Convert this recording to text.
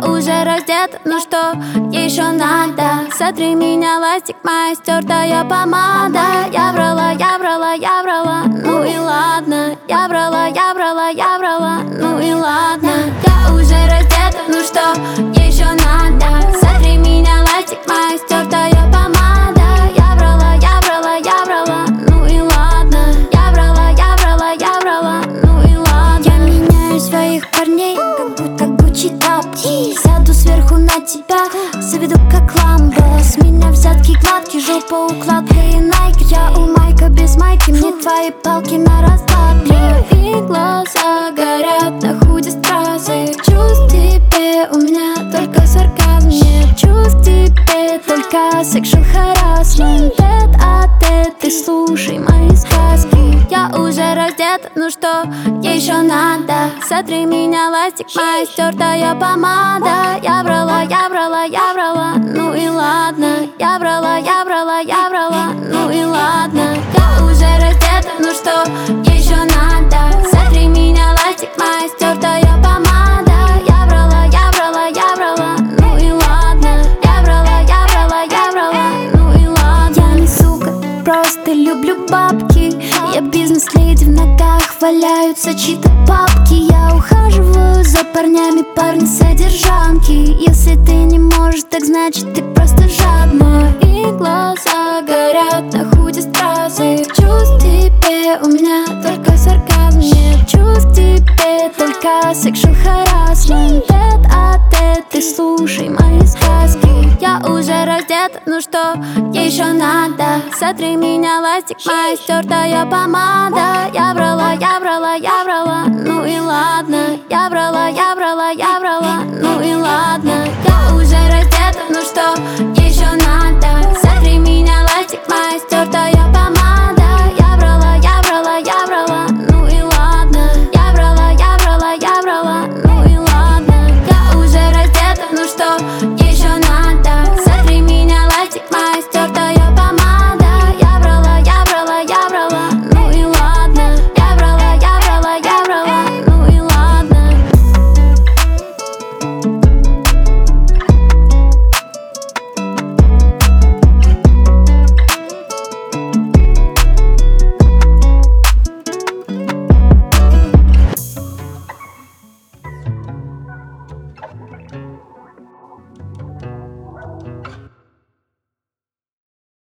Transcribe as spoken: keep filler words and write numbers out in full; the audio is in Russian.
уже раздета, ну что еще надо? Сотри меня, ластик, моя стертая помада. Я врала, я врала, я врала, ну и ладно. Я врала, я врала, я врала, ну и ладно. Я уже раздета, ну что еще надо? Сотри меня, ластик, моя стертая помада. Я врала, я врала, я врала, ну и ладно. Я врала, я врала, я врала, ну и ладно. Я меняю своих парней, как будто Гуччи тапки. Сяду сверху на тебя, заведу как ламбо. С меня взятки гладкие, жопа укладка и найки. Я у Майка без майки, мне твои палки на раскладке. И глаза горят на худе с трассы. Чувств тебе у меня только сарказм. Нет чувств тебе, только sexual harassment. Тет а тет, ты слушай мои сказки. Я уже раздета, ну что еще надо? Сотри меня, ластик, моя стертая помада. Я врала, я врала, я врала, ну и ладно. Я врала, я врала, я врала, ну и ладно. Я уже раздета, ну что еще надо? Сотри меня, ластик, моя стертая помада. Я врала, я врала, я врала, ну и ладно. Я врала, я врала, я врала, ну и ладно. Я не сука, просто люблю бабки. Я бизнес-леди, в ногах валяются чьи-то папки. Я ухаживаю за парнями, парни содержанки. Если ты не можешь, так значит ты просто жадная. И глаза горят на худе с трассы. Чувств тебе у меня только сарказм. Нет чувств тебе, только sexual harassment. Тет а тет, ты слушай мои сказки. Я уже раздета, ну что еще надо? Сотри меня, ластик, моя стертая помада. Я врала, я врала, я врала, ну и ладно. Я врала, я врала, я врала, ну и ладно. Я уже раздета, ну что